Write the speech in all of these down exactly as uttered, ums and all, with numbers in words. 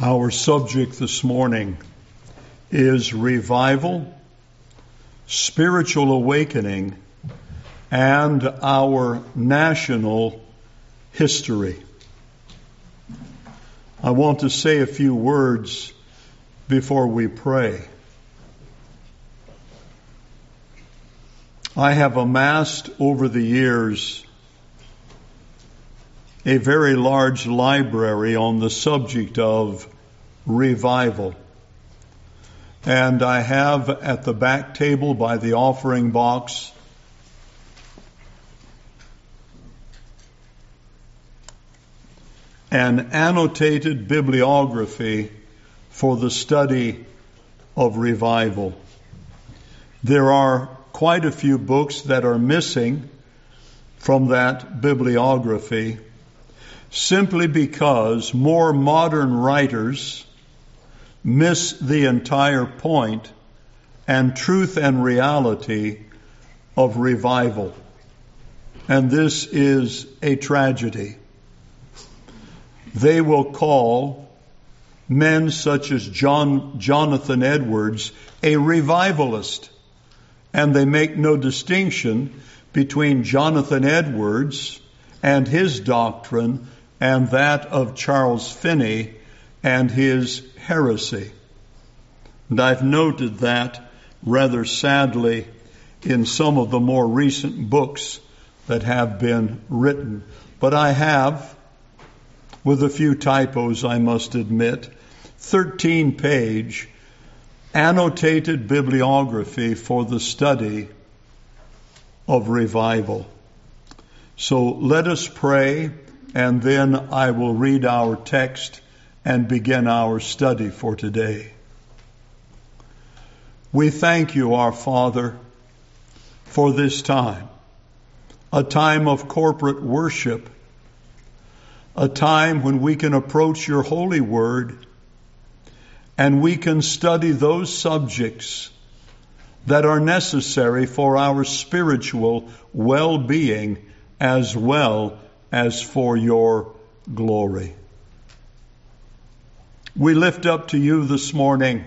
Our subject this morning is revival, spiritual awakening, and our national history. I want to say a few words before we pray. I have amassed over the years a very large library on the subject of revival. And I have at the back table by the offering box an annotated bibliography for the study of revival. There are quite a few books that are missing from that bibliography simply because more modern writers miss the entire point and truth and reality of revival. And this is a tragedy. They will call men such as John, Jonathan Edwards a revivalist. And they make no distinction between Jonathan Edwards and his doctrine and that of Charles Finney and his heresy. And I've noted that rather sadly in some of the more recent books that have been written. But I have, with a few typos I must admit, thirteen page annotated bibliography for the study of revival. So let us pray, and then I will read our text and begin our study for today. We thank you, our Father, for this time, a time of corporate worship, a time when we can approach your holy word and we can study those subjects that are necessary for our spiritual well-being as well as for your glory. We lift up to you this morning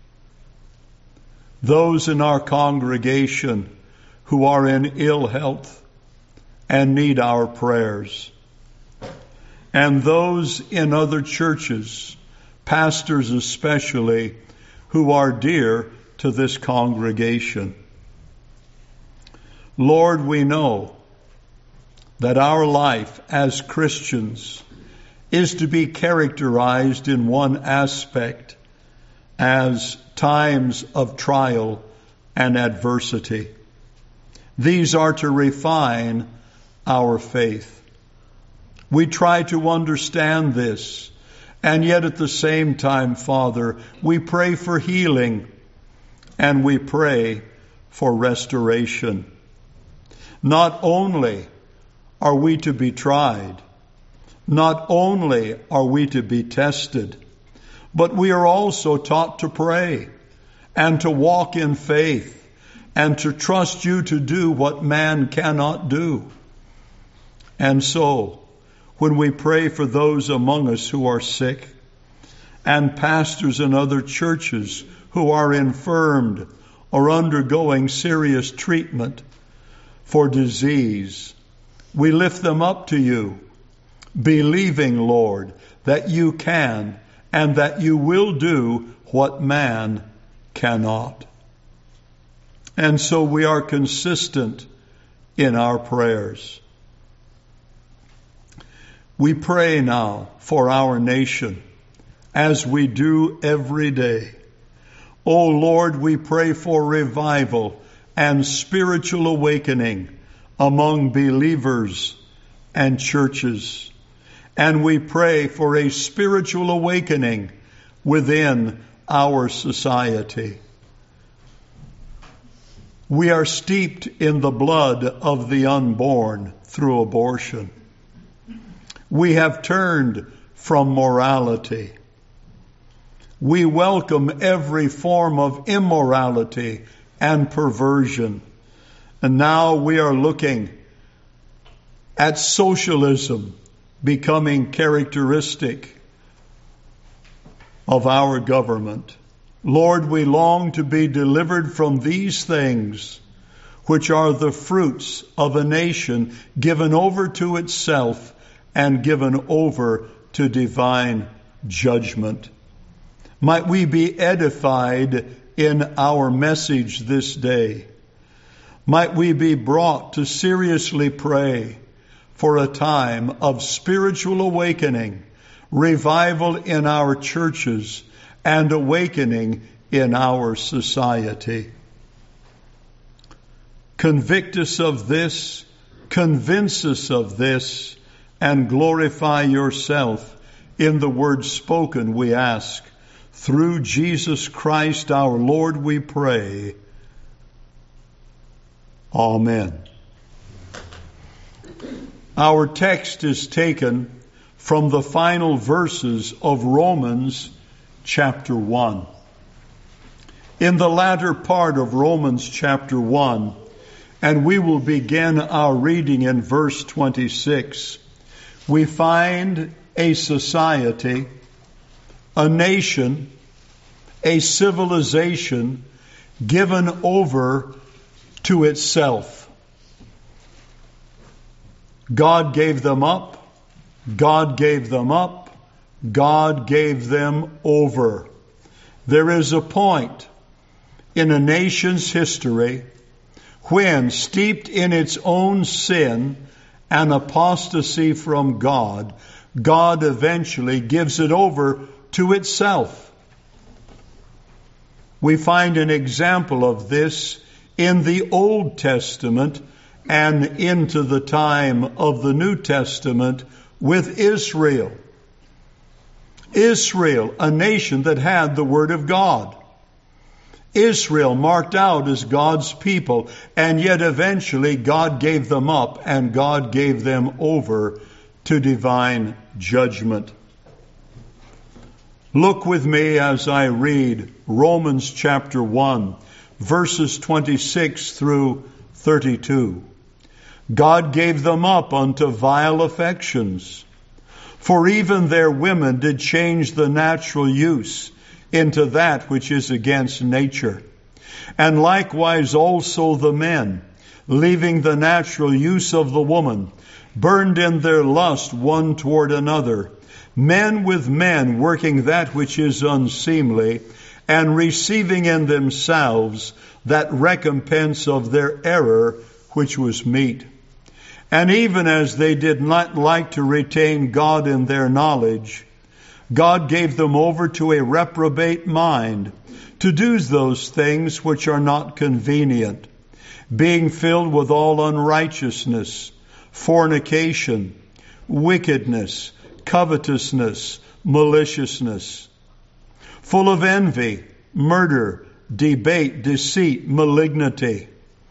those in our congregation who are in ill health and need our prayers, and those in other churches, pastors especially, who are dear to this congregation. Lord, we know that our life as Christians is to be characterized in one aspect as times of trial and adversity. These are to refine our faith. We try to understand this, and yet at the same time, Father, we pray for healing and we pray for restoration. Not only are we to be tried, not only are we to be tested, but we are also taught to pray and to walk in faith and to trust you to do what man cannot do. And so, when we pray for those among us who are sick, and pastors in other churches who are infirmed or undergoing serious treatment for disease, we lift them up to you, believing, Lord, that you can and that you will do what man cannot. And so we are consistent in our prayers. We pray now for our nation, as we do every day. O Lord, we pray for revival and spiritual awakening among believers and churches. And we pray for a spiritual awakening within our society. We are steeped in the blood of the unborn through abortion. We have turned from morality. We welcome every form of immorality and perversion. And now we are looking at, at socialism becoming characteristic of our government. Lord, we long to be delivered from these things, which are the fruits of a nation given over to itself and given over to divine judgment. Might we be edified in our message this day. Might we be brought to seriously pray for a time of spiritual awakening, revival in our churches, and awakening in our society. Convict us of this, convince us of this, and glorify yourself in the words spoken, we ask. Through Jesus Christ our Lord we pray. Amen. Our text is taken from the final verses of Romans chapter one. In the latter part of Romans chapter one, and we will begin our reading in verse twenty-six, we find a society, a nation, a civilization given over to itself. God gave them up. God gave them up. God gave them over. There is a point in a nation's history when, steeped in its own sin and apostasy from God, God eventually gives it over to itself. We find an example of this in the Old Testament and into the time of the New Testament with Israel. Israel, a nation that had the Word of God. Israel marked out as God's people, and yet eventually God gave them up and God gave them over to divine judgment. Look with me as I read Romans chapter one, verses twenty-six through thirty-two. God gave them up unto vile affections, for even their women did change the natural use into that which is against nature. And likewise also the men, leaving the natural use of the woman, burned in their lust one toward another, men with men working that which is unseemly, and receiving in themselves that recompense of their error which was meet. And even as they did not like to retain God in their knowledge, God gave them over to a reprobate mind to do those things which are not convenient, being filled with all unrighteousness, fornication, wickedness, covetousness, maliciousness, full of envy, murder, debate, deceit, malignity,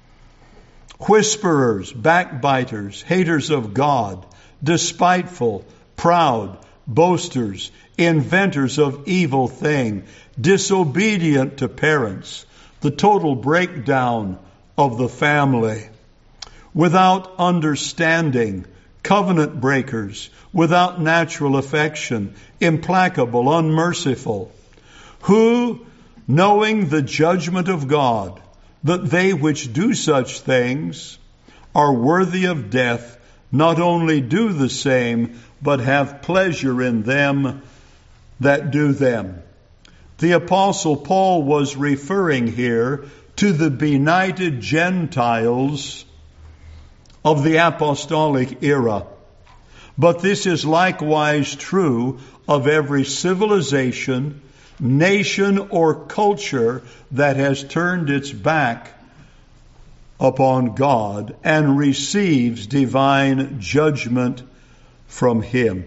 whisperers, backbiters, haters of God, despiteful, proud, boasters, inventors of evil things, disobedient to parents, the total breakdown of the family, without understanding, covenant breakers, without natural affection, implacable, unmerciful, who, knowing the judgment of God, that they which do such things are worthy of death, not only do the same, but have pleasure in them that do them. The Apostle Paul was referring here to the benighted Gentiles of the apostolic era. But this is likewise true of every civilization, nation, or culture that has turned its back upon God and receives divine judgment from Him.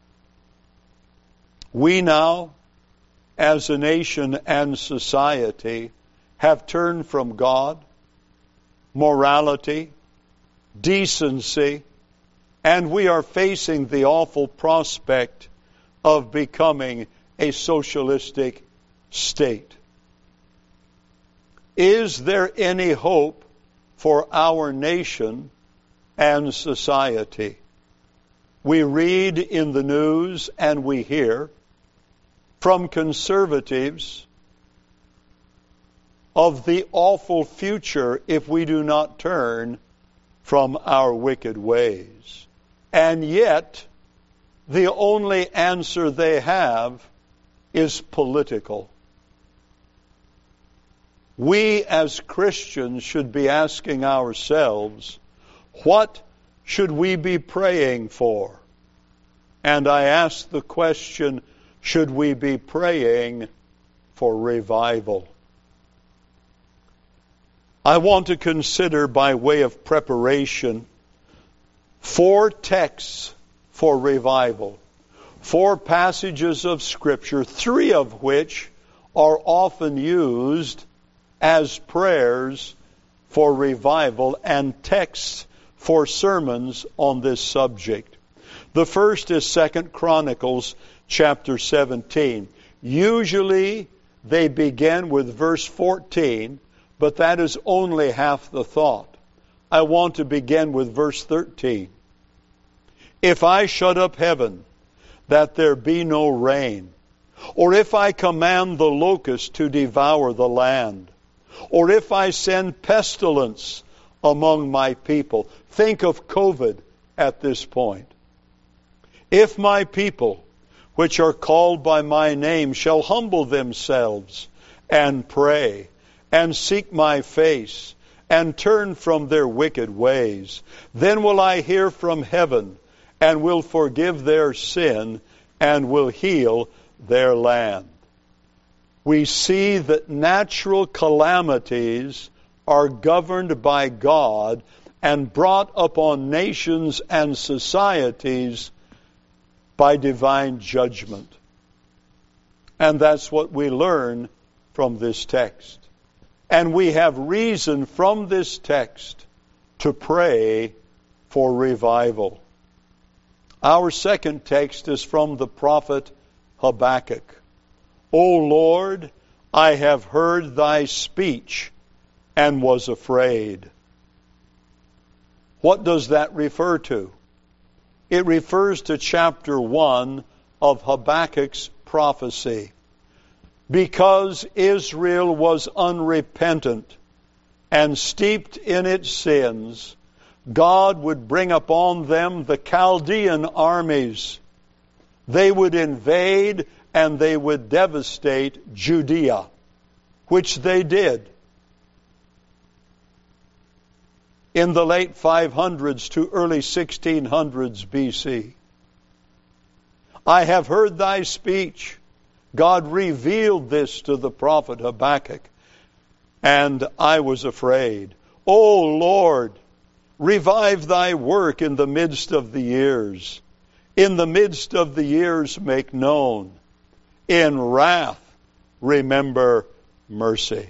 We now, as a nation and society, have turned from God, morality, decency, and we are facing the awful prospect of becoming a socialistic state. Is there any hope for our nation and society? We read in the news and we hear from conservatives of the awful future if we do not turn from our wicked ways. And yet, the only answer they have is political. We as Christians should be asking ourselves, what should we be praying for? And I ask the question, should we be praying for revival? I want to consider, by way of preparation, four texts for revival, four passages of Scripture, three of which are often used as prayers for revival and texts for sermons on this subject. The first is Second Chronicles chapter seventeen. Usually they begin with verse fourteen, but that is only half the thought. I want to begin with verse thirteen. If I shut up heaven, that there be no rain, or if I command the locust to devour the land, or if I send pestilence among my people. Think of COVID at this point. If my people, which are called by my name, shall humble themselves and pray, and seek my face, and turn from their wicked ways, then will I hear from heaven, and will forgive their sin, and will heal their land. We see that natural calamities are governed by God and brought upon nations and societies by divine judgment. And that's what we learn from this text. And we have reason from this text to pray for revival. Our second text is from the prophet Habakkuk. O Lord, I have heard thy speech and was afraid. What does that refer to? It refers to chapter one of Habakkuk's prophecy. Because Israel was unrepentant and steeped in its sins, God would bring upon them the Chaldean armies. They would invade and they would devastate Judea, which they did. In the late five hundreds to early sixteen hundreds B C. I have heard thy speech. God revealed this to the prophet Habakkuk, and I was afraid. O Lord, revive thy work in the midst of the years. In the midst of the years make known. In wrath remember mercy.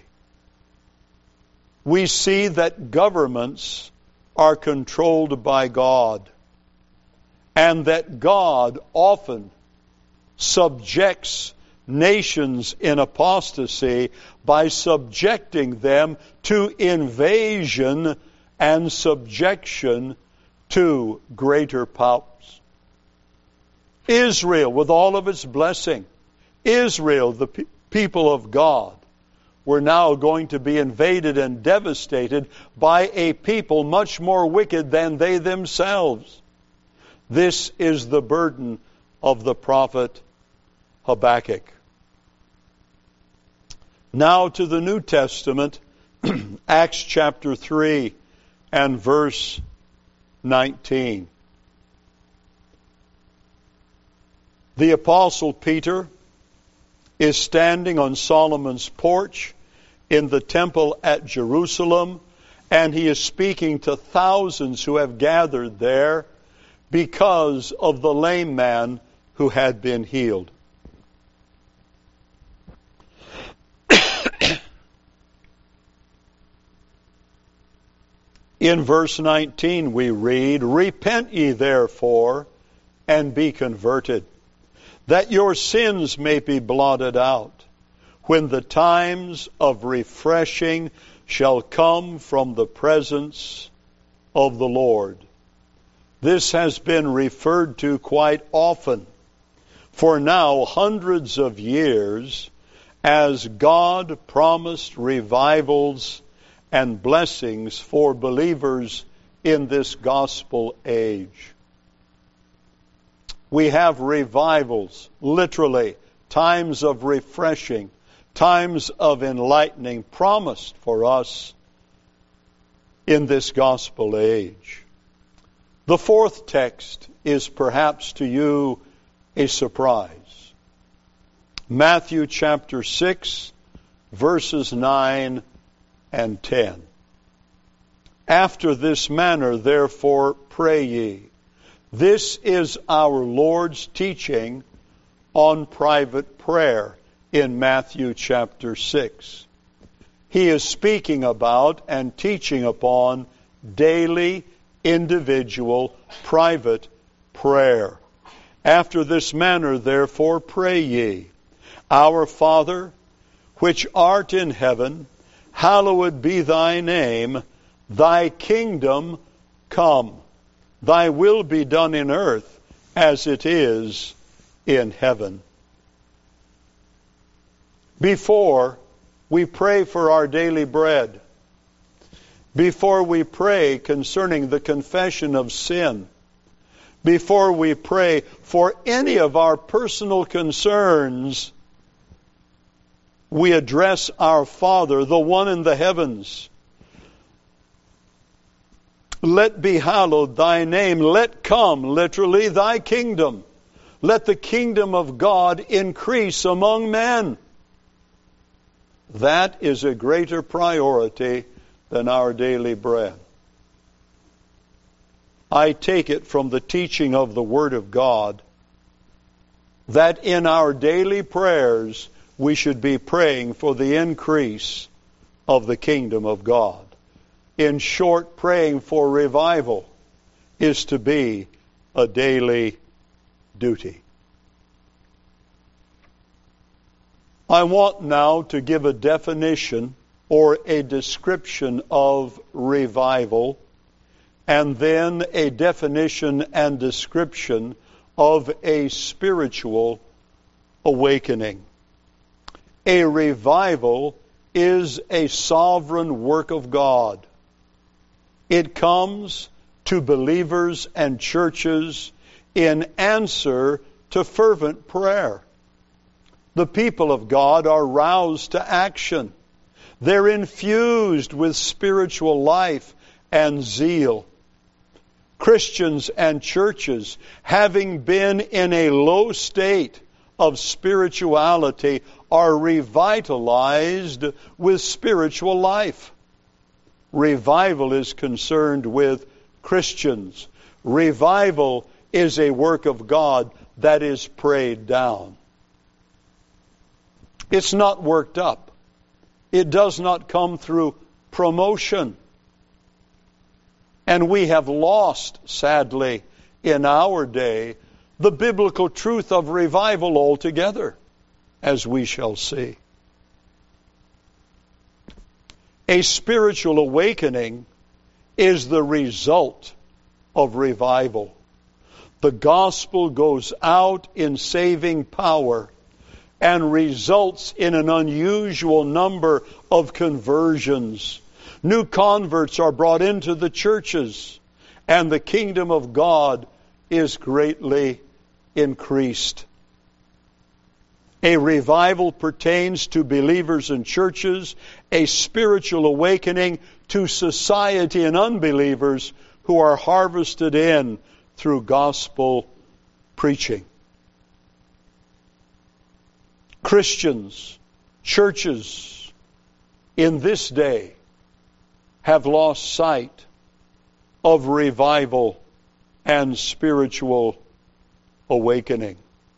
We see that governments are controlled by God, and that God often subjects nations in apostasy by subjecting them to invasion and subjection to greater powers. Israel, with all of its blessing, Israel, the pe- people of God, were now going to be invaded and devastated by a people much more wicked than they themselves. This is the burden of the prophet Habakkuk. Now to the New Testament, Acts chapter three and verse nineteen. The Apostle Peter is standing on Solomon's porch in the temple at Jerusalem, and he is speaking to thousands who have gathered there because of the lame man who had been healed. In verse nineteen we read, Repent ye therefore, and be converted, that your sins may be blotted out, when the times of refreshing shall come from the presence of the Lord. This has been referred to quite often for now hundreds of years, as God promised revivals and blessings for believers in this gospel age. We have revivals, literally, times of refreshing, times of enlightening promised for us in this gospel age. The fourth text is perhaps to you a surprise. Matthew chapter six, verses nine and ten. After this manner, therefore, pray ye. This is our Lord's teaching on private prayer in Matthew chapter six. He is speaking about and teaching upon daily, individual, private prayer. After this manner, therefore, pray ye. Our Father, which art in heaven, hallowed be thy name. Thy kingdom come. Thy will be done in earth as it is in heaven. Before we pray for our daily bread, before we pray concerning the confession of sin, before we pray for any of our personal concerns, we address our Father, the one in the heavens. Let be hallowed thy name. Let come, literally, thy kingdom. Let the kingdom of God increase among men. That is a greater priority than our daily bread. I take it from the teaching of the Word of God that in our daily prayers we should be praying for the increase of the kingdom of God. In short, praying for revival is to be a daily duty. I want now to give a definition or a description of revival, and then a definition and description of a spiritual awakening. A revival is a sovereign work of God. It comes to believers and churches in answer to fervent prayer. The people of God are roused to action. They're infused with spiritual life and zeal. Christians and churches, having been in a low state of spirituality, are revitalized with spiritual life. Revival is concerned with Christians. Revival is a work of God that is prayed down. It's not worked up. It does not come through promotion. And we have lost, sadly, in our day, the biblical truth of revival altogether, as we shall see. A spiritual awakening is the result of revival. The gospel goes out in saving power and results in an unusual number of conversions. New converts are brought into the churches, and the kingdom of God is greatly increased. A revival pertains to believers and churches, a spiritual awakening to society and unbelievers who are harvested in through gospel preaching. Christians, churches in this day have lost sight of revival and spiritual awakening.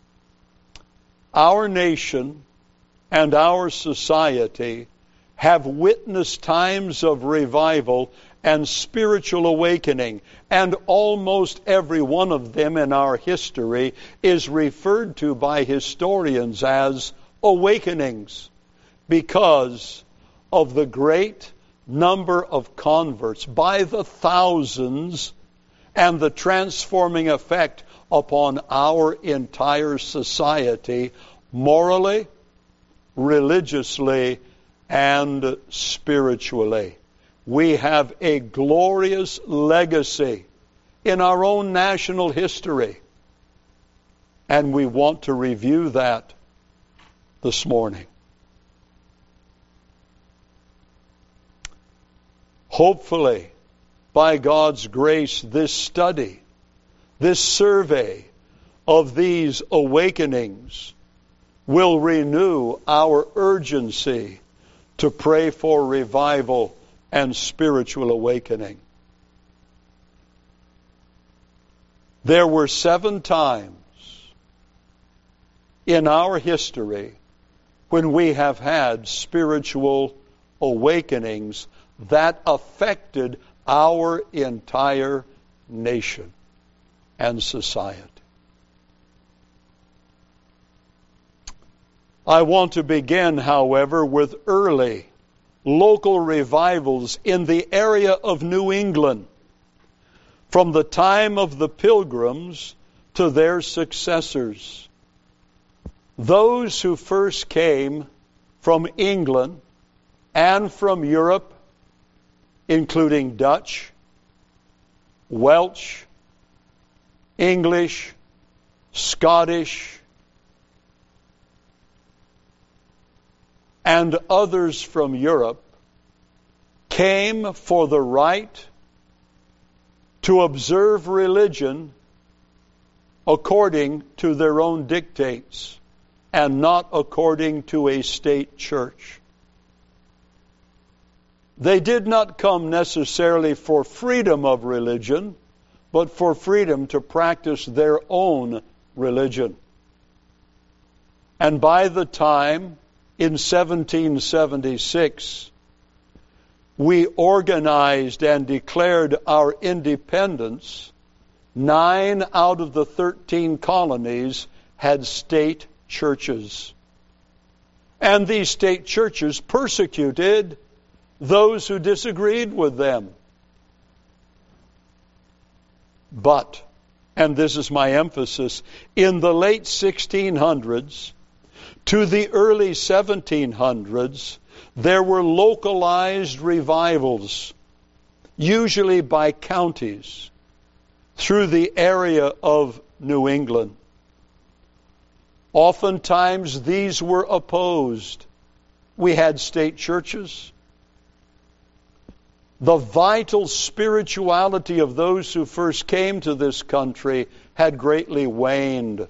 Our nation and our society have witnessed times of revival and spiritual awakening, and almost every one of them in our history is referred to by historians as awakenings because of the great number of converts by the thousands and the transforming effect upon our entire society, morally, religiously, and spiritually. We have a glorious legacy in our own national history, and we want to review that this morning. Hopefully, by God's grace, this study, this survey of these awakenings will renew our urgency to pray for revival and spiritual awakening. There were seven times in our history when we have had spiritual awakenings that affected our entire nation and society. I want to begin, however, with early local revivals in the area of New England, from the time of the Pilgrims to their successors. Those who first came from England and from Europe, including Dutch, Welsh, English, Scottish, and others from Europe, came for the right to observe religion according to their own dictates and not according to a state church. They did not come necessarily for freedom of religion, but for freedom to practice their own religion. And by the time, in seventeen seventy-six, we organized and declared our independence, nine out of the thirteen colonies had state churches. And these state churches persecuted those who disagreed with them. But, and this is my emphasis, in the late sixteen hundreds to the early seventeen hundreds, there were localized revivals, usually by counties, through the area of New England. Oftentimes these were opposed. We had state churches. The vital spirituality of those who first came to this country had greatly waned.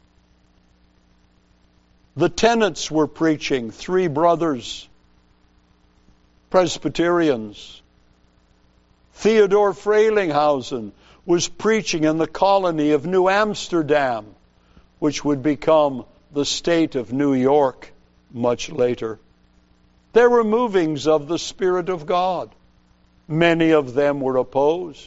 The Tennants were preaching, three brothers, Presbyterians. Theodore Frelinghuysen was preaching in the colony of New Amsterdam, which would become the state of New York much later. There were movings of the Spirit of God. Many of them were opposed.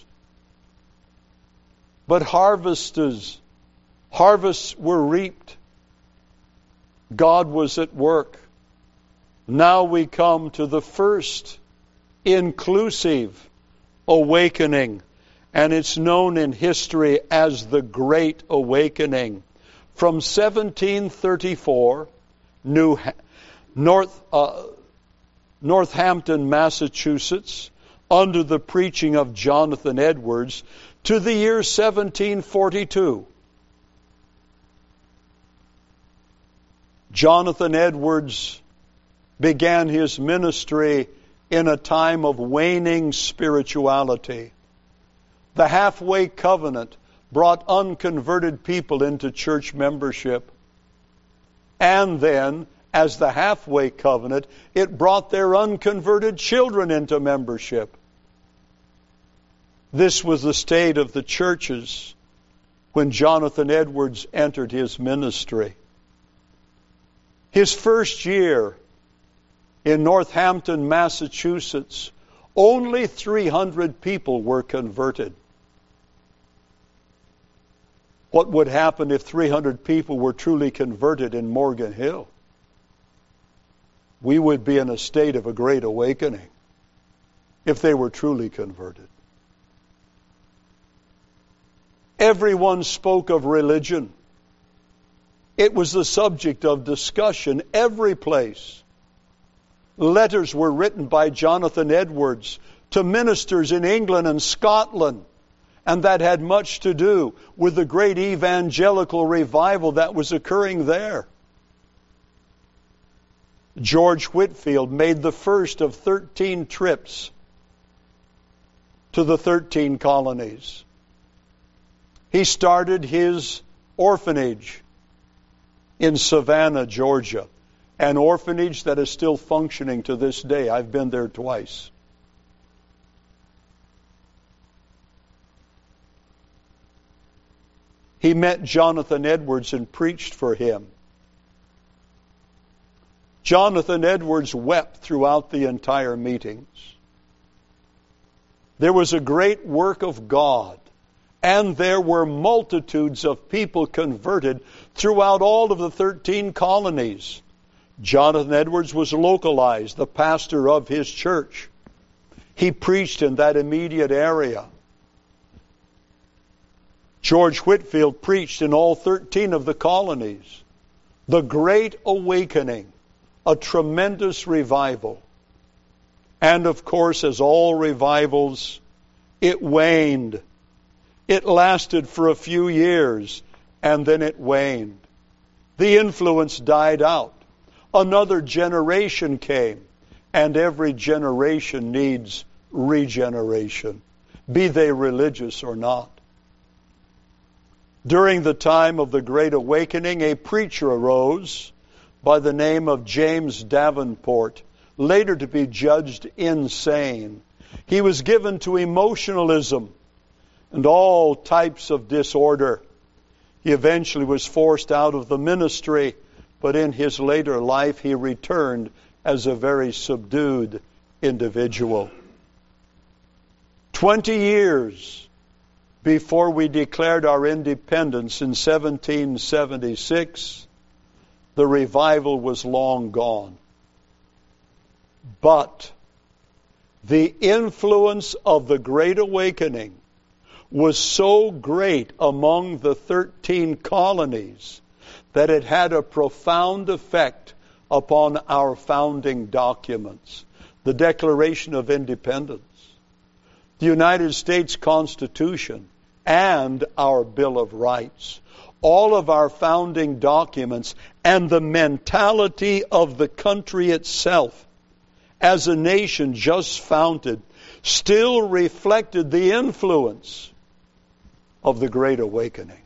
But harvests, harvests were reaped. God was at work. Now we come to the first inclusive awakening, and it's known in history as the Great Awakening. From seventeen thirty-four, New, North, uh, Northampton, Massachusetts, under the preaching of Jonathan Edwards, to the year seventeen forty-two. Jonathan Edwards began his ministry in a time of waning spirituality. The halfway covenant brought unconverted people into church membership. And then, as the halfway covenant, it brought their unconverted children into membership. This was the state of the churches when Jonathan Edwards entered his ministry. His first year in Northampton, Massachusetts, only three hundred people were converted. What would happen if three hundred people were truly converted in Morgan Hill? We would be in a state of a great awakening if they were truly converted. Everyone spoke of religion. It was the subject of discussion every place. Letters were written by Jonathan Edwards to ministers in England and Scotland, and that had much to do with the great evangelical revival that was occurring there. George Whitefield made the first of thirteen trips to the thirteen colonies. He started his orphanage in Savannah, Georgia, an orphanage that is still functioning to this day. I've been there twice. He met Jonathan Edwards and preached for him. Jonathan Edwards wept throughout the entire meetings. There was a great work of God, and there were multitudes of people converted throughout all of the thirteen colonies. Jonathan Edwards was localized, the pastor of his church. He preached in that immediate area. George Whitefield preached in all thirteen of the colonies. The Great Awakening, a tremendous revival. And of course, as all revivals, it waned. It lasted for a few years, and then it waned. The influence died out. Another generation came, and every generation needs regeneration, be they religious or not. During the time of the Great Awakening, a preacher arose by the name of James Davenport, later to be judged insane. He was given to emotionalism and all types of disorder. He eventually was forced out of the ministry, but in his later life he returned as a very subdued individual. Twenty years before we declared our independence in seventeen seventy-six, the revival was long gone. But the influence of the Great Awakening was so great among the thirteen colonies that it had a profound effect upon our founding documents, the Declaration of Independence, the United States Constitution, and our Bill of Rights. All of our founding documents and the mentality of the country itself as a nation just founded still reflected the influence of the Great Awakening.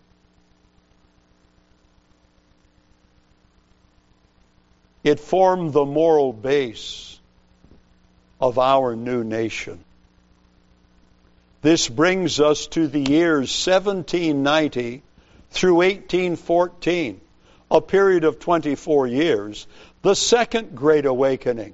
It formed the moral base of our new nation. This brings us to the years seventeen ninety through eighteen fourteen, a period of twenty-four years, the Second Great Awakening.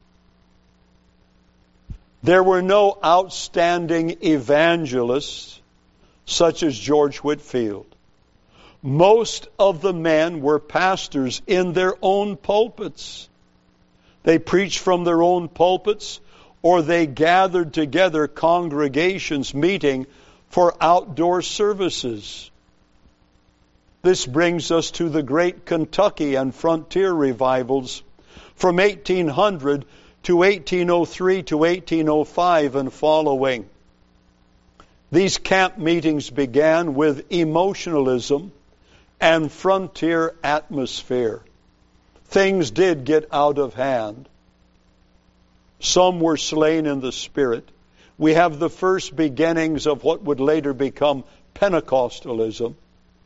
There were no outstanding evangelists such as George Whitefield. Most of the men were pastors in their own pulpits. They preached from their own pulpits, or they gathered together congregations meeting for outdoor services. This brings us to the great Kentucky and frontier revivals from eighteen hundred to eighteen oh three to eighteen oh five and following. These camp meetings began with emotionalism and frontier atmosphere. Things did get out of hand. Some were slain in the Spirit. We have the first beginnings of what would later become Pentecostalism.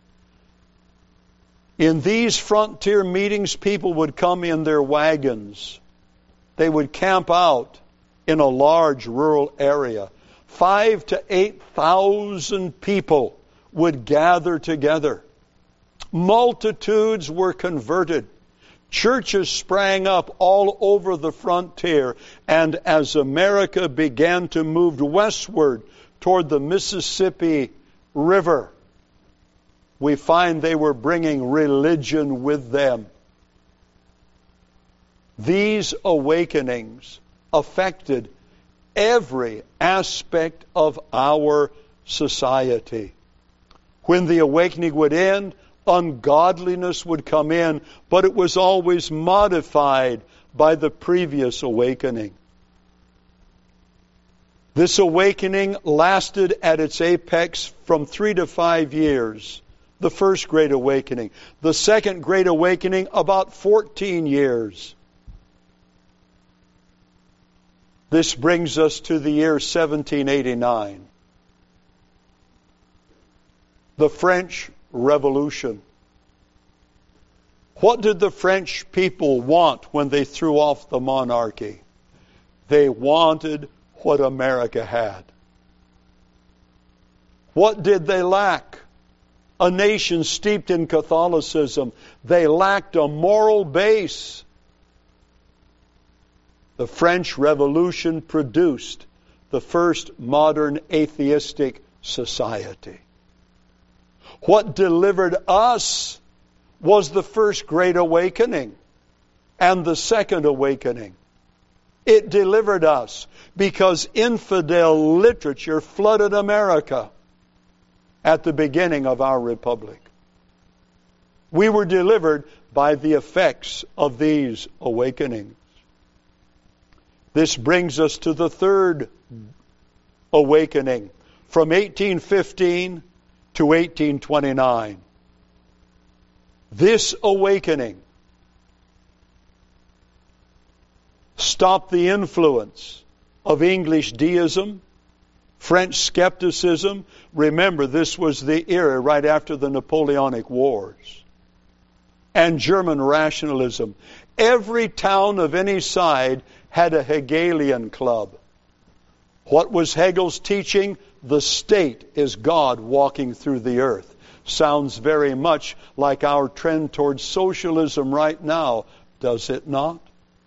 In these frontier meetings, people would come in their wagons. They would camp out in a large rural area. Five to eight thousand people would gather together. Multitudes were converted. Churches sprang up all over the frontier, and as America began to move westward toward the Mississippi River, we find they were bringing religion with them. These awakenings affected every aspect of our society. When the awakening would end, ungodliness would come in, but it was always modified by the previous awakening. This awakening lasted at its apex from three to five years. The first Great Awakening. The second Great Awakening, about fourteen years. This brings us to the year seventeen eighty-nine. The French Revolution. What did the French people want when they threw off the monarchy? They wanted what America had. What did they lack? A nation steeped in Catholicism. They lacked a moral base. The French Revolution produced the first modern atheistic society. What delivered us was the first Great Awakening and the Second Awakening. It delivered us because infidel literature flooded America at the beginning of our republic. We were delivered by the effects of these awakenings. This brings us to the third awakening, from eighteen fifteen to eighteen twenty-nine. This awakening stopped the influence of English deism, French skepticism. Remember, this was the era right after the Napoleonic Wars. And German rationalism. Every town of any side had a Hegelian club. What was Hegel's teaching? The state is God walking through the earth. Sounds very much like our trend towards socialism right now, does it not?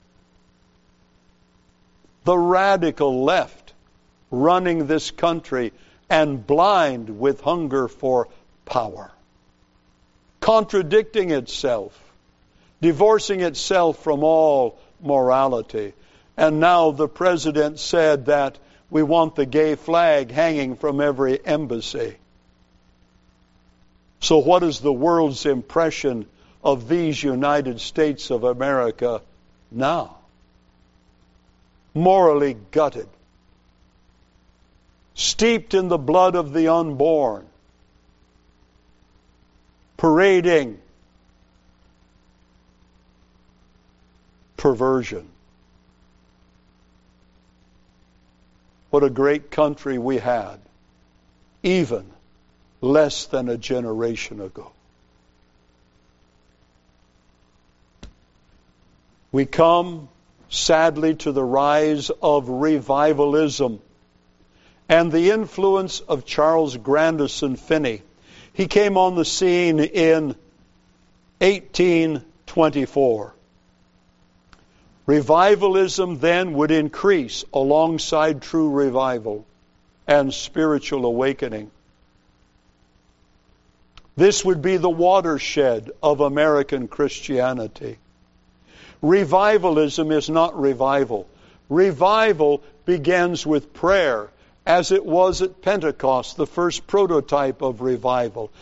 The radical left running this country and blind with hunger for power. Contradicting itself. Divorcing itself from all morality. And now the president said that we want the gay flag hanging from every embassy. So what is the world's impression of these United States of America now? Morally gutted. Steeped in the blood of the unborn. Parading perversion. What a great country we had, even less than a generation ago. We come, sadly, to the rise of revivalism and the influence of Charles Grandison Finney. He came on the scene in eighteen twenty-four. Revivalism then would increase alongside true revival and spiritual awakening. This would be the watershed of American Christianity. Revivalism is not revival. Revival begins with prayer, as it was at Pentecost, the first prototype of revival.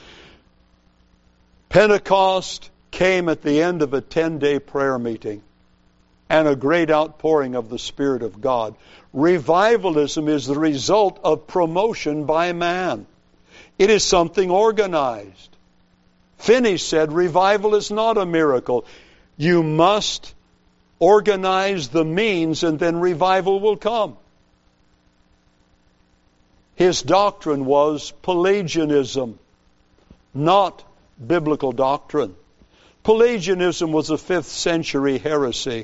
Pentecost came at the end of a ten-day prayer meeting and a great outpouring of the Spirit of God. Revivalism is the result of promotion by man. It is something organized. Finney said revival is not a miracle. You must organize the means and then revival will come. His doctrine was Pelagianism, not biblical doctrine. Pelagianism was a fifth century heresy.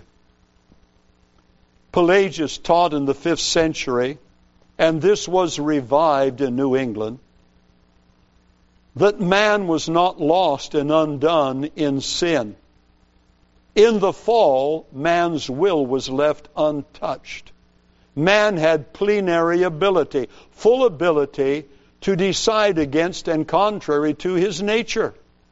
Pelagius taught in the fifth century, and this was revived in New England, that man was not lost and undone in sin. In the fall, man's will was left untouched. Man had plenary ability, full ability to decide against and contrary to his nature.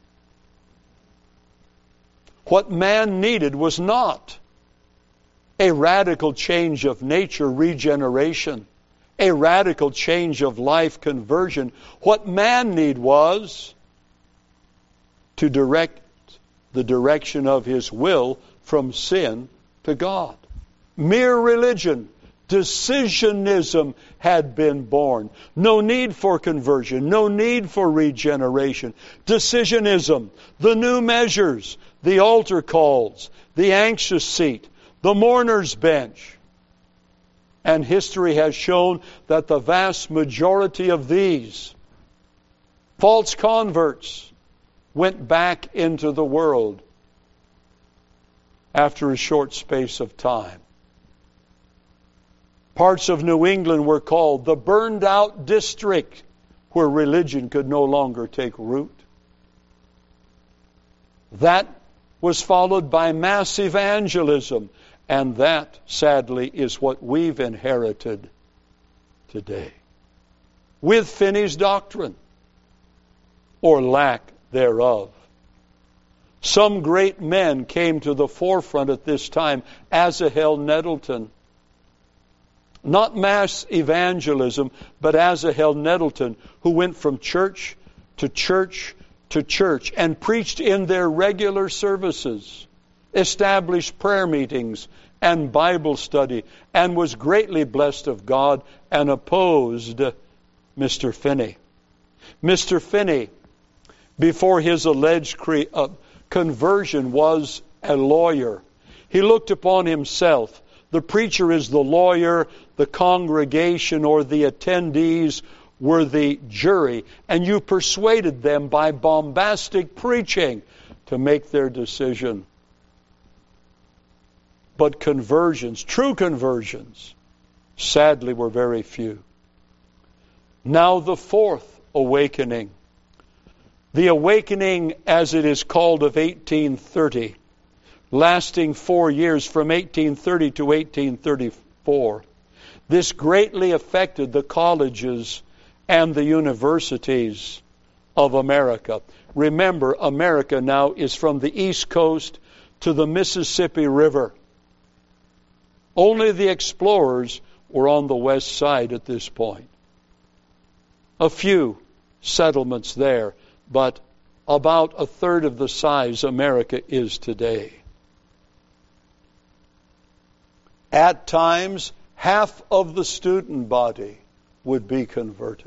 What man needed was not a radical change of nature, regeneration, a radical change of life, conversion. What man need was to direct the direction of his will from sin to God. Mere religion, decisionism had been born. No need for conversion, no need for regeneration. Decisionism, the new measures, the altar calls, the anxious seat, the mourner's bench. And history has shown that the vast majority of these false converts went back into the world after a short space of time. Parts of New England were called the burned out district, where religion could no longer take root. That was followed by mass evangelism, and that, sadly, is what we've inherited today. With Finney's doctrine, or lack thereof. Some great men came to the forefront at this time. Asahel Nettleton. Not mass evangelism, but Asahel Nettleton, who went from church to church to church and preached in their regular services, established prayer meetings and Bible study, and was greatly blessed of God and opposed Mister Finney. Mister Finney, before his alleged cre- uh, conversion, was a lawyer. He looked upon himself. The preacher is the lawyer, the congregation or the attendees were the jury, and you persuaded them by bombastic preaching to make their decision. But conversions, true conversions, sadly were very few. Now the fourth awakening. The awakening, as it is called, of eighteen thirty, lasting four years from eighteen thirty to eighteen thirty-four. This greatly affected the colleges and the universities of America. Remember, America now is from the East Coast to the Mississippi River. Only the explorers were on the west side at this point. A few settlements there, but about a third of the size America is today. At times, half of the student body would be converted.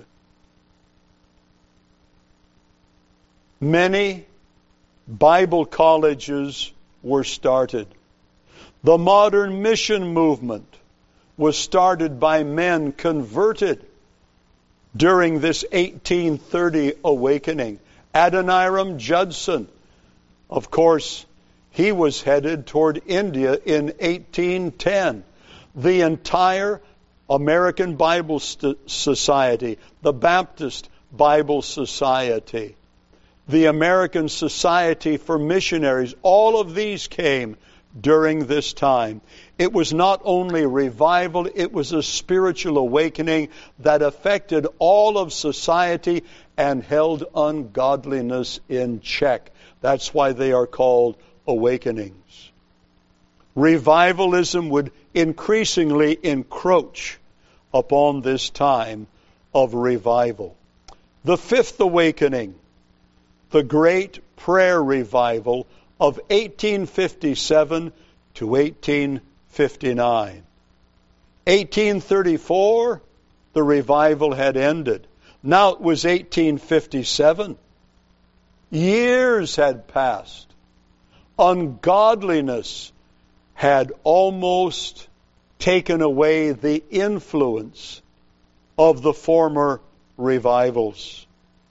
Many Bible colleges were started. The modern mission movement was started by men converted during this eighteen thirty awakening. Adoniram Judson, of course, he was headed toward India in eighteen ten. The entire American Bible Society, the Baptist Bible Society, the American Society for Missionaries, all of these came during this time. It was not only revival, it was a spiritual awakening that affected all of society and held ungodliness in check. That's why they are called awakenings. Revivalism would increasingly encroach upon this time of revival. The fifth awakening, the great prayer revival of eighteen fifty-seven to eighteen fifty-nine. eighteen thirty-four, the revival had ended. Now it was eighteen fifty-seven. Years had passed. Ungodliness had almost taken away the influence of the former revivals.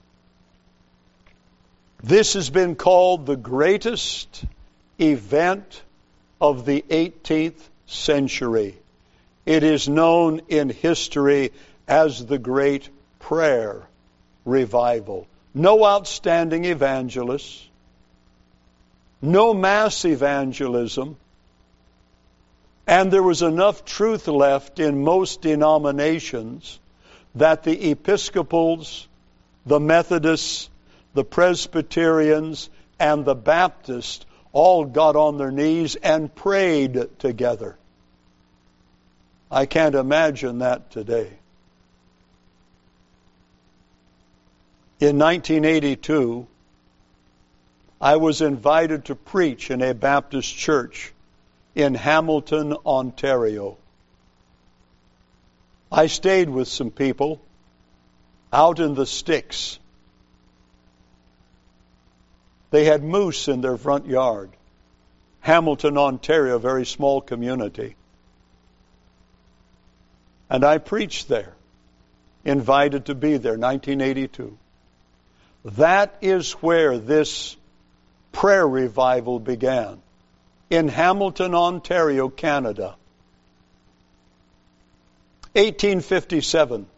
This has been called the greatest event of the eighteenth century. It is known in history as the Great Prayer Revival. No outstanding evangelists, no mass evangelism, and there was enough truth left in most denominations that the Episcopals, the Methodists, the Presbyterians, and the Baptists all got on their knees and prayed together. I can't imagine that today. In nineteen eighty-two, I was invited to preach in a Baptist church in Hamilton, Ontario. I stayed with some people out in the sticks. They had moose in their front yard. Hamilton, Ontario, a very small community. And I preached there, invited to be there, nineteen eighty-two. That is where this prayer revival began, in Hamilton, Ontario, Canada. eighteen fifty-seven.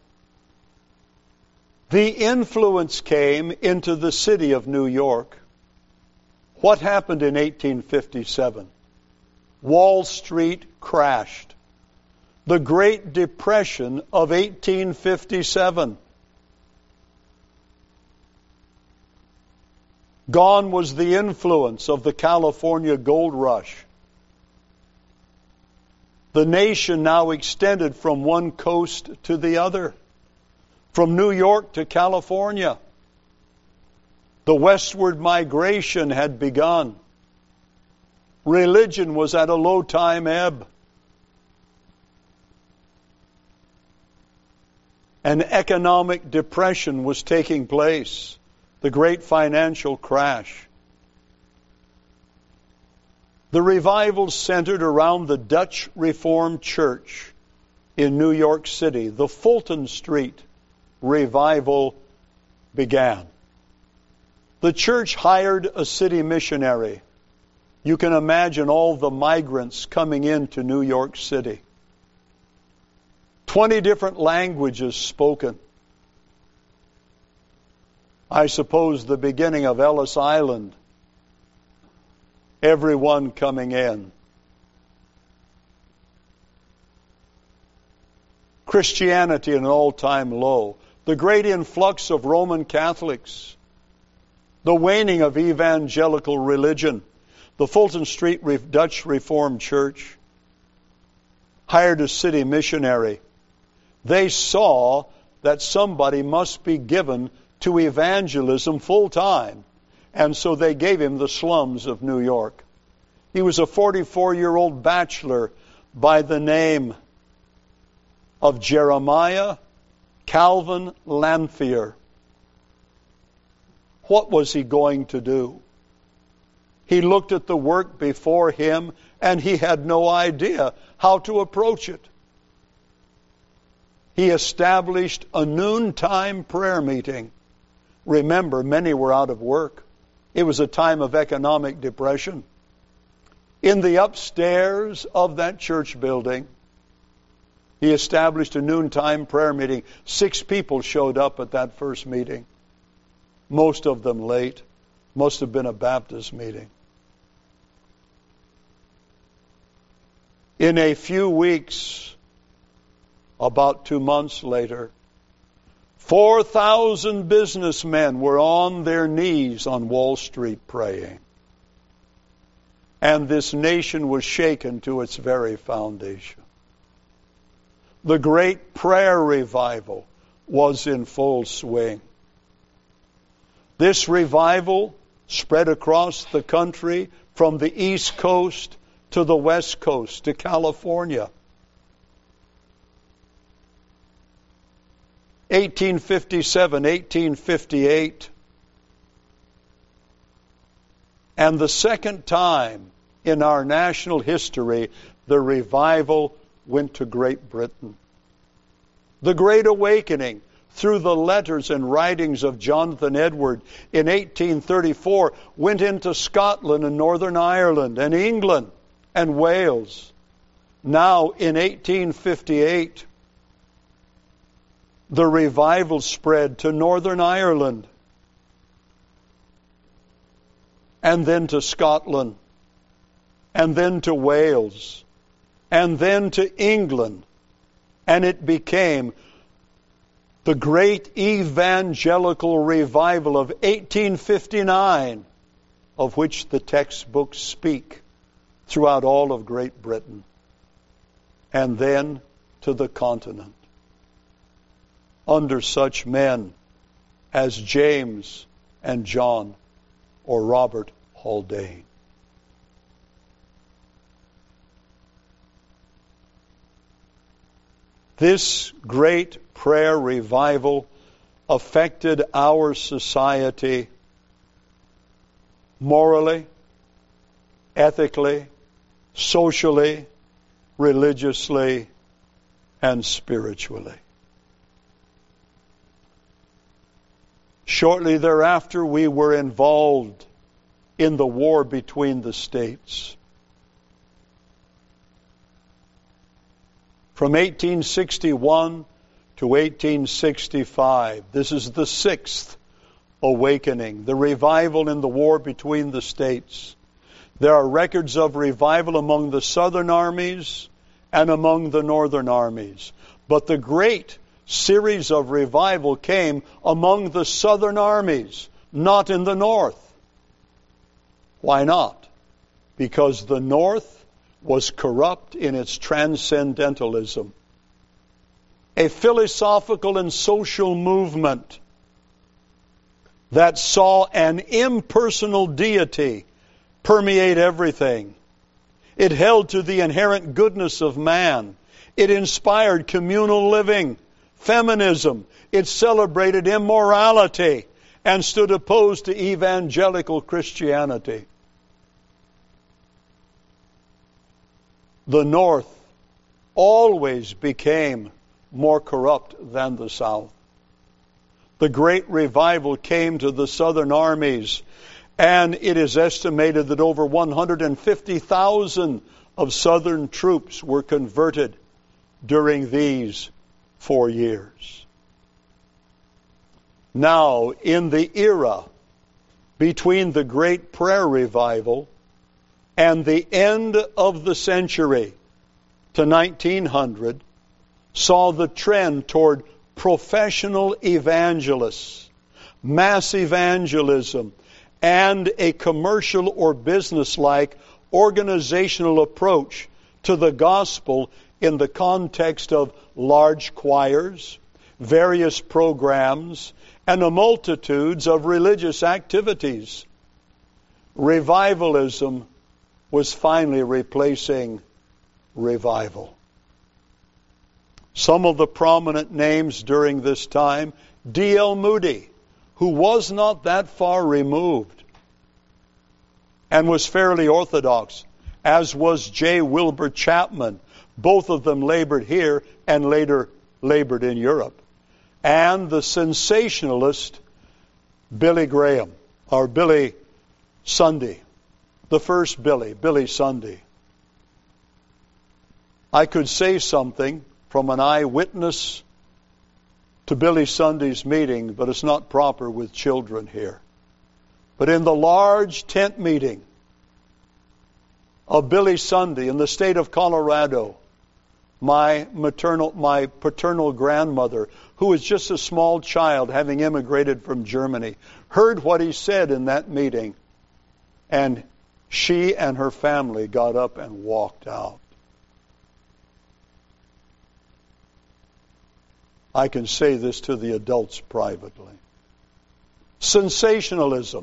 The influence came into the city of New York. What happened in eighteen fifty-seven? Wall Street crashed. The Great Depression of eighteen fifty-seven. Gone was the influence of the California gold rush. The nation now extended from one coast to the other, from New York to California. The westward migration had begun. Religion was at a low time ebb. An economic depression was taking place, the great financial crash. The revival centered around the Dutch Reformed Church in New York City. The Fulton Street revival began. The church hired a city missionary. You can imagine all the migrants coming into New York City. Twenty different languages spoken. I suppose the beginning of Ellis Island. Everyone coming in. Christianity at an all-time low. The great influx of Roman Catholics. The waning of evangelical religion. The Fulton Street Dutch Reformed Church hired a city missionary. They saw that somebody must be given to evangelism full time. And so they gave him the slums of New York. He was a forty-four-year-old bachelor by the name of Jeremiah Calvin Lanthier. What was he going to do? He looked at the work before him and he had no idea how to approach it. He established a noontime prayer meeting. Remember, many were out of work. It was a time of economic depression. In the upstairs of that church building, he established a noontime prayer meeting. Six people showed up at that first meeting. Most of them late. Must have been a Baptist meeting. In a few weeks, about two months later, four thousand businessmen were on their knees on Wall Street praying. And this nation was shaken to its very foundation. The great prayer revival was in full swing. This revival spread across the country from the East Coast to the West Coast, to California. eighteen fifty-seven, eighteen fifty-eight. And the second time in our national history, the revival went to Great Britain. The Great Awakening, through the letters and writings of Jonathan Edward in eighteen thirty-four, went into Scotland and Northern Ireland and England and Wales. Now, in eighteen fifty-eight, the revival spread to Northern Ireland and then to Scotland and then to Wales and then to England, and it became the great evangelical revival of eighteen fifty-nine, of which the textbooks speak throughout all of Great Britain, and then to the continent. Under such men as James and John or Robert Haldane. This great prayer revival affected our society morally, ethically, socially, religiously, and spiritually. Shortly thereafter, we were involved in the war between the states. From eighteen sixty-one to eighteen sixty-five, this is the sixth awakening, the revival in the war between the states. There are records of revival among the southern armies and among the northern armies. But the great series of revival came among the southern armies, not in the north. Why not? Because the north was corrupt in its transcendentalism. A philosophical and social movement that saw an impersonal deity permeate everything. It held to the inherent goodness of man. It inspired communal living, feminism. It celebrated immorality and stood opposed to evangelical Christianity. The North always became more corrupt than the South. The great revival came to the southern armies, and it is estimated that over one hundred fifty thousand of southern troops were converted during these four years. Now, in the era between the great prayer revival and the end of the century to nineteen hundred, saw the trend toward professional evangelists, mass evangelism, and a commercial or business-like organizational approach to the gospel in the context of large choirs, various programs, and the multitudes of religious activities. Revivalism was finally replacing revival. Some of the prominent names during this time, D L Moody, who was not that far removed and was fairly orthodox, as was J. Wilbur Chapman. Both of them labored here and later labored in Europe. And the sensationalist Billy Graham, or Billy Sunday, the first Billy, Billy Sunday. I could say something from an eyewitness to Billy Sunday's meeting, but it's not proper with children here. But in the large tent meeting of Billy Sunday in the state of Colorado, my maternal, my paternal grandmother, who was just a small child having immigrated from Germany, heard what he said in that meeting, and she and her family got up and walked out. I can say this to the adults privately. Sensationalism.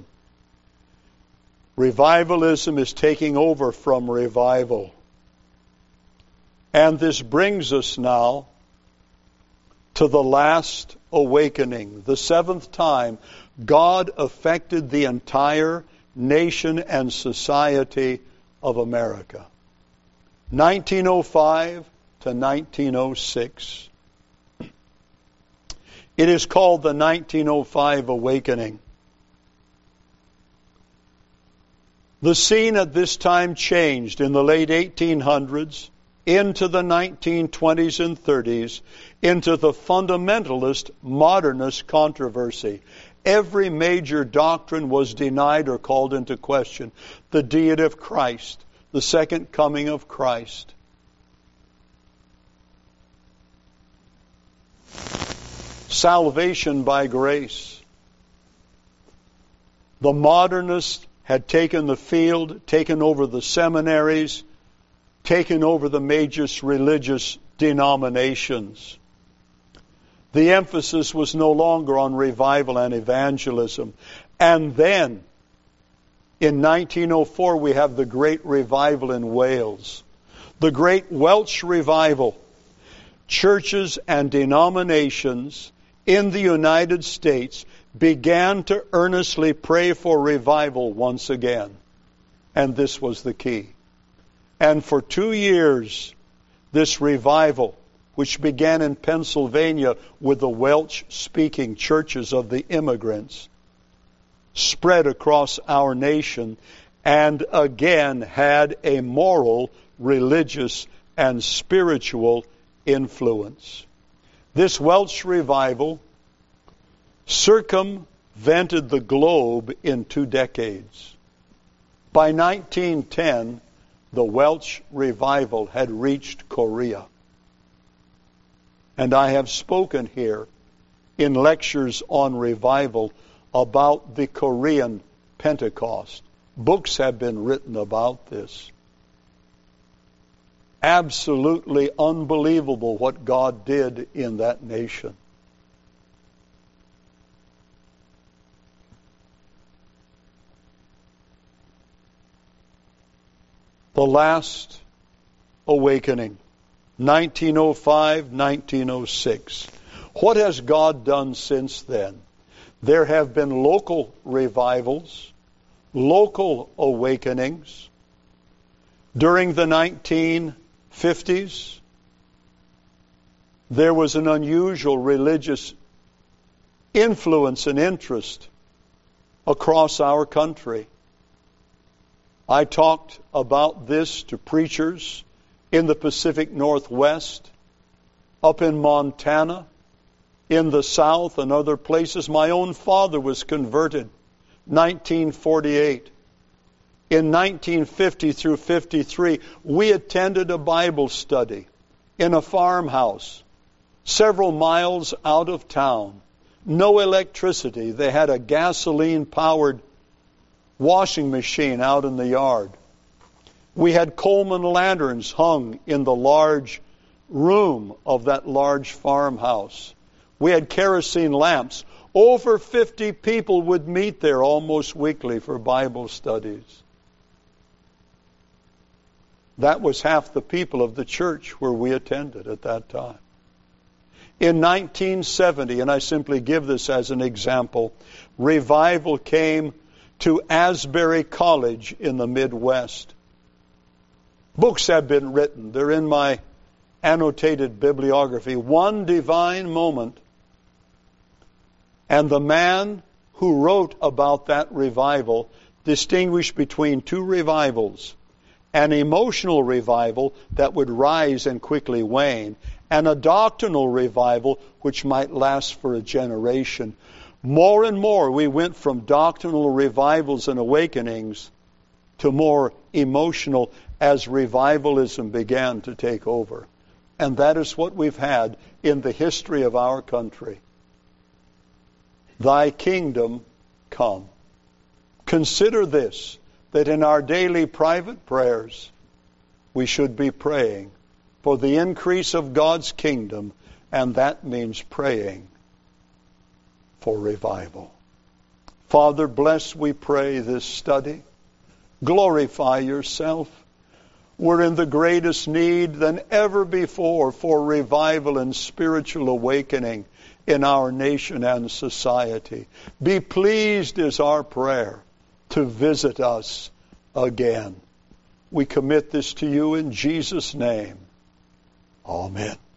Revivalism is taking over from revival. And this brings us now to the last awakening, the seventh time God affected the entire nation and society of America. nineteen oh five to nineteen oh six. It is called the nineteen oh five Awakening. The scene at this time changed in the late eighteen hundreds into the nineteen twenties and thirties into the fundamentalist modernist controversy. Every major doctrine was denied or called into question. The deity of Christ, the second coming of Christ. Salvation by grace. The modernists had taken the field, taken over the seminaries, taken over the major religious denominations. The emphasis was no longer on revival and evangelism. And then, in nineteen oh four, we have the Great Revival in Wales. The Great Welsh Revival. Churches and denominations in the United States began to earnestly pray for revival once again. And this was the key. And for two years, this revival, which began in Pennsylvania with the Welsh-speaking churches of the immigrants, spread across our nation and again had a moral, religious, and spiritual influence. This Welsh revival circumvented the globe in two decades. By nineteen ten, the Welsh revival had reached Korea. And I have spoken here in lectures on revival about the Korean Pentecost. Books have been written about this. Absolutely unbelievable what God did in that nation. The last awakening, nineteen oh five, nineteen oh six. What has God done since then? There have been local revivals, local awakenings. During the nineteen fifties, there was an unusual religious influence and interest across our country. I talked about this to preachers in the Pacific Northwest, up in Montana, in the South and other places. My own father was converted nineteen forty-eight. In nineteen fifty through fifty-three, we attended a Bible study in a farmhouse several miles out of town. No electricity. They had a gasoline-powered washing machine out in the yard. We had Coleman lanterns hung in the large room of that large farmhouse. We had kerosene lamps. Over fifty people would meet there almost weekly for Bible studies. That was half the people of the church where we attended at that time. In nineteen seventy, and I simply give this as an example, revival came to Asbury College in the Midwest. Books have been written. They're in my annotated bibliography. One Divine Moment. And the man who wrote about that revival distinguished between two revivals. An emotional revival that would rise and quickly wane, and a doctrinal revival which might last for a generation. More and more we went from doctrinal revivals and awakenings to more emotional as revivalism began to take over. And that is what we've had in the history of our country. Thy kingdom come. Consider this, that in our daily private prayers, we should be praying for the increase of God's kingdom, and that means praying for revival. Father, bless, we pray, this study. Glorify yourself. We're in the greatest need than ever before for revival and spiritual awakening in our nation and society. Be pleased, is our prayer, to visit us again. We commit this to you in Jesus' name. Amen.